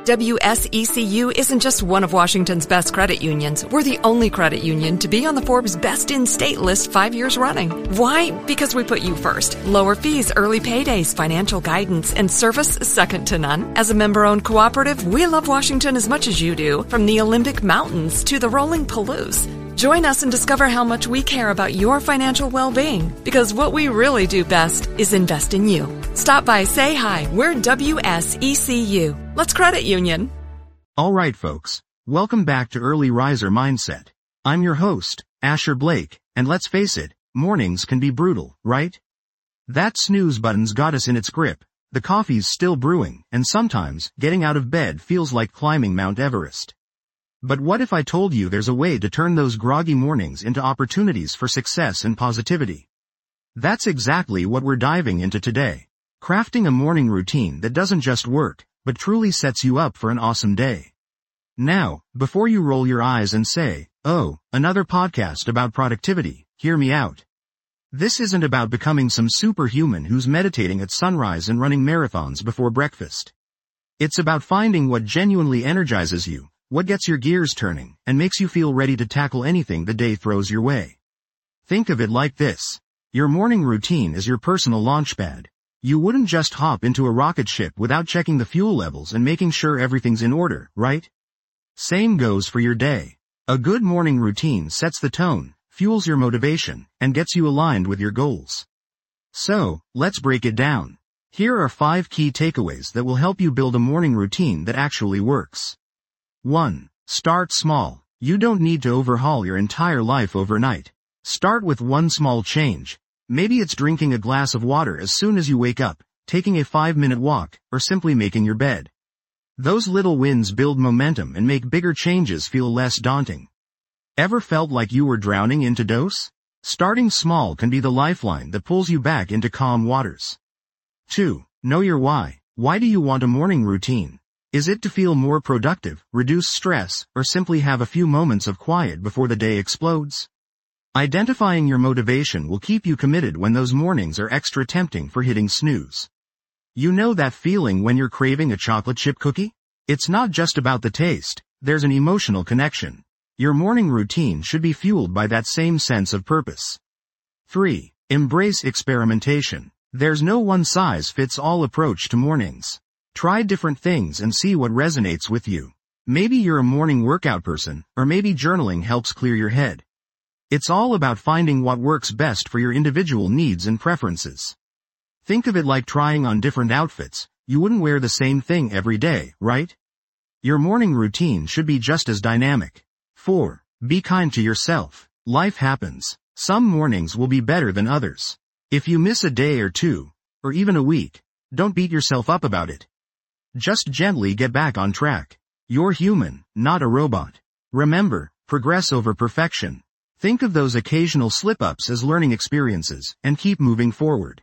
WSECU isn't just one of Washington's best credit unions. We're the only credit union to be on the Forbes Best in State list 5 years running. Why? Because we put you first. Lower fees, early paydays, financial guidance, and service second to none. As a member-owned cooperative, we love Washington as much as you do, from the Olympic Mountains to the rolling Palouse. Join us and discover how much we care about your financial well-being, because what we really do best is invest in you. Stop by, say hi. We're WSECU. Let's credit union. All right, folks. Welcome back to Early Riser Mindset. I'm your host, Asher Blake, and let's face it, mornings can be brutal, right? That snooze button's got us in its grip. The coffee's still brewing, and sometimes, getting out of bed feels like climbing Mount Everest. But what if I told you there's a way to turn those groggy mornings into opportunities for success and positivity? That's exactly what we're diving into today. Crafting a morning routine that doesn't just work, but truly sets you up for an awesome day. Now, before you roll your eyes and say, "Oh, another podcast about productivity," hear me out. This isn't about becoming some superhuman who's meditating at sunrise and running marathons before breakfast. It's about finding what genuinely energizes you, what gets your gears turning, and makes you feel ready to tackle anything the day throws your way. Think of it like this. Your morning routine is your personal launchpad. You wouldn't just hop into a rocket ship without checking the fuel levels and making sure everything's in order, right? Same goes for your day. A good morning routine sets the tone, fuels your motivation, and gets you aligned with your goals. So, let's break it down. Here are 5 key takeaways that will help you build a morning routine that actually works. 1. Start small. You don't need to overhaul your entire life overnight. Start with one small change. Maybe it's drinking a glass of water as soon as you wake up, taking a 5-minute walk, or simply making your bed. Those little wins build momentum and make bigger changes feel less daunting. Ever felt like you were drowning into dose? Starting small can be the lifeline that pulls you back into calm waters. 2. Know your why. Why do you want a morning routine? Is it to feel more productive, reduce stress, or simply have a few moments of quiet before the day explodes? Identifying your motivation will keep you committed when those mornings are extra tempting for hitting snooze. You know that feeling when you're craving a chocolate chip cookie? It's not just about the taste, there's an emotional connection. Your morning routine should be fueled by that same sense of purpose. 3. Embrace experimentation. There's no one-size-fits-all approach to mornings. Try different things and see what resonates with you. Maybe you're a morning workout person, or maybe journaling helps clear your head. It's all about finding what works best for your individual needs and preferences. Think of it like trying on different outfits. You wouldn't wear the same thing every day, right? Your morning routine should be just as dynamic. 4. Be kind to yourself. Life happens. Some mornings will be better than others. If you miss a day or two, or even a week, don't beat yourself up about it. Just gently get back on track. You're human, not a robot. Remember, progress over perfection. Think of those occasional slip-ups as learning experiences, and keep moving forward.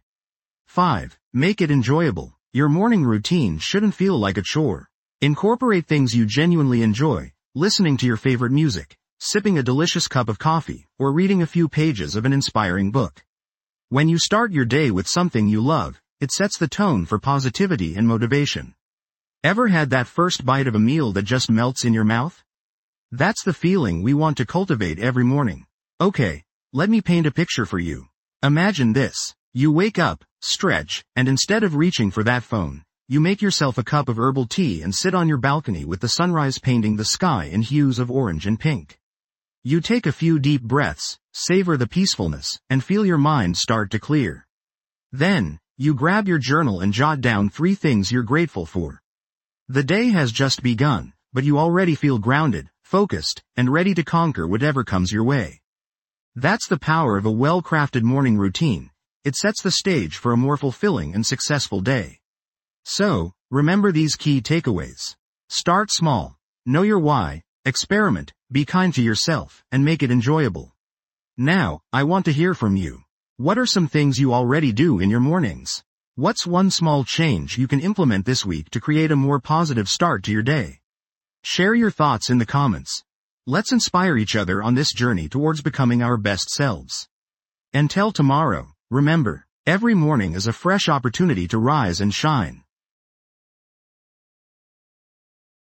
5. Make it enjoyable. Your morning routine shouldn't feel like a chore. Incorporate things you genuinely enjoy, listening to your favorite music, sipping a delicious cup of coffee, or reading a few pages of an inspiring book. When you start your day with something you love, it sets the tone for positivity and motivation. Ever had that first bite of a meal that just melts in your mouth? That's the feeling we want to cultivate every morning. Okay, let me paint a picture for you. Imagine this. You wake up, stretch, and instead of reaching for that phone, you make yourself a cup of herbal tea and sit on your balcony with the sunrise painting the sky in hues of orange and pink. You take a few deep breaths, savor the peacefulness, and feel your mind start to clear. Then, you grab your journal and jot down 3 things you're grateful for. The day has just begun, but you already feel grounded, focused, and ready to conquer whatever comes your way. That's the power of a well-crafted morning routine. It sets the stage for a more fulfilling and successful day. So, remember these key takeaways. Start small. Know your why. Experiment. Be kind to yourself, and make it enjoyable. Now, I want to hear from you. What are some things you already do in your mornings? What's one small change you can implement this week to create a more positive start to your day? Share your thoughts in the comments. Let's inspire each other on this journey towards becoming our best selves. Until tomorrow, remember, every morning is a fresh opportunity to rise and shine.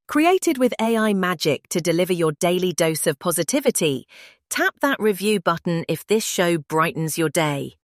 Created with AI magic to deliver your daily dose of positivity, tap that review button if this show brightens your day.